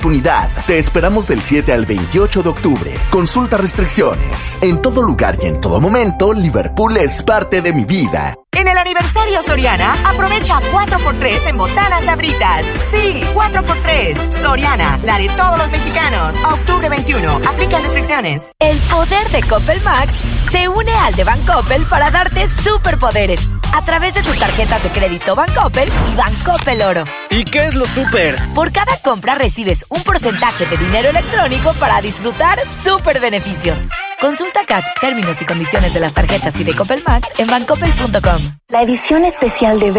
oportunidad. Te esperamos del 7 al 28 de octubre. Consulta restricciones. En todo lugar y en todo momento, Liverpool es parte de mi vida. En el aniversario Soriana, aprovecha 4x3 en botanas Sabritas. Sí, 4x3. Soriana, la de todos los mexicanos. A octubre 21. Aplican restricciones. El poder de Coppel Max se une al de Bancoppel para darte superpoderes a través de tus tarjetas de crédito Bancoppel y Bancoppel Oro. ¿Y qué es lo super? Por cada compra recibes un porcentaje de dinero electrónico para disfrutar super beneficios. Consulta CAT, términos y condiciones de las tarjetas y de Coppel Max en bancoppel.com. La edición especial de